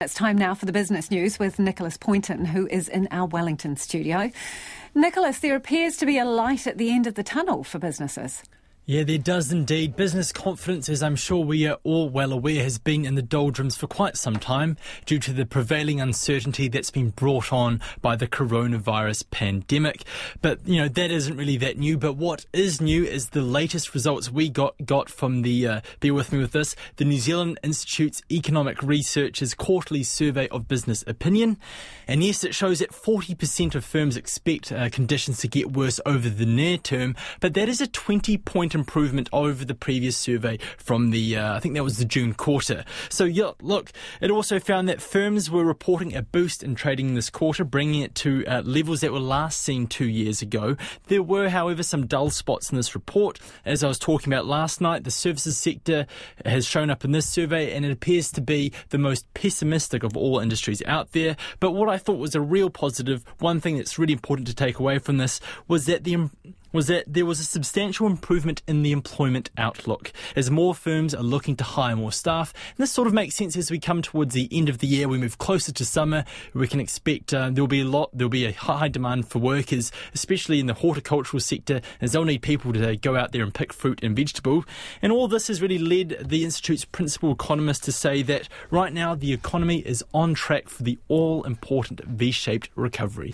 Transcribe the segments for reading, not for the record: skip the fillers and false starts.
It's time now for the business news with Nicholas Poynton, who is in our Wellington studio. Nicholas, there appears to be a light at the end of the tunnel for businesses. Yeah, there does indeed. Business confidence, as I'm sure we are all well aware, has been in the doldrums for quite some time due to the prevailing uncertainty that's been brought on by the coronavirus pandemic. But, that isn't really that new. But what is new is the latest results we got from the, bear with me with this, the New Zealand Institute's Economic Research's quarterly survey of business opinion. And yes, it shows that 40% of firms expect conditions to get worse over the near term. But that is a 20-point improvement over the previous survey from the, I think that was the June quarter. So yeah, look, it also found that firms were reporting a boost in trading this quarter, bringing it to levels that were last seen 2 years ago. There were, however, some dull spots in this report. As I was talking about last night, the services sector has shown up in this survey, and it appears to be the most pessimistic of all industries out there. But what I thought was a real positive, one thing that's really important to take away from this, was that there was a substantial improvement in the employment outlook as more firms are looking to hire more staff. And this sort of makes sense as we come towards the end of the year. We move closer to summer. We can expect there'll be a high demand for workers, especially in the horticultural sector, as they'll need people to go out there and pick fruit and vegetable. And all this has really led the Institute's principal economist to say that right now the economy is on track for the all-important V-shaped recovery.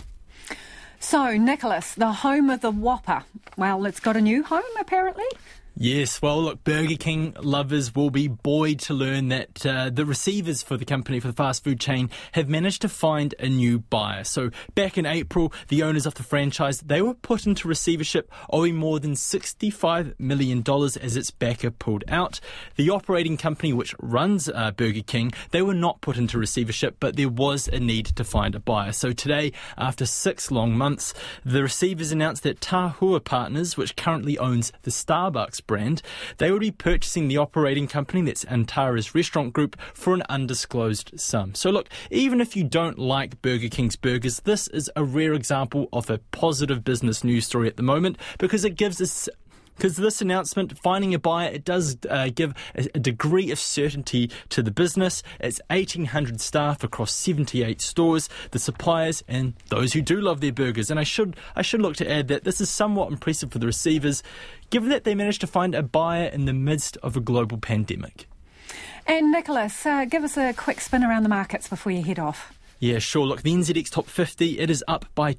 So, Nicholas, the home of the Whopper. Well, it's got a new home, apparently. Yes, well, look, Burger King lovers will be buoyed to learn that the receivers for the company, for the fast food chain, have managed to find a new buyer. So back in April, the owners of the franchise, they were put into receivership, owing more than $65 million as its backer pulled out. The operating company which runs Burger King, they were not put into receivership, but there was a need to find a buyer. So today, after 6 long months, the receivers announced that Tahua Partners, which currently owns the Starbucks brand, they will be purchasing the operating company, that's Antara's restaurant group, for an undisclosed sum. So look, even if you don't like Burger King's burgers, this is a rare example of a positive business news story at the moment, because it gives us... Because this announcement, finding a buyer, it does give a degree of certainty to the business. It's 1,800 staff across 78 stores, the suppliers, and those who do love their burgers. And I should look to add that this is somewhat impressive for the receivers, given that they managed to find a buyer in the midst of a global pandemic. And Nicholas, give us a quick spin around the markets before you head off. Yeah, sure. Look, the NZX Top 50, it is up by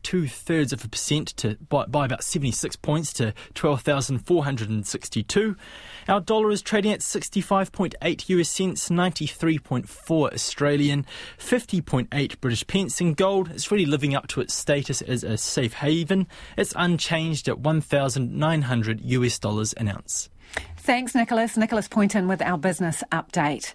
0.2% by about 76 points to 12,462. Our dollar is trading at 65.8 US cents, 93.4 Australian, 50.8 British pence. And gold is really living up to its status as a safe haven. It's unchanged at $1,900 US an ounce. Thanks, Nicholas. Nicholas Poynton with our business update.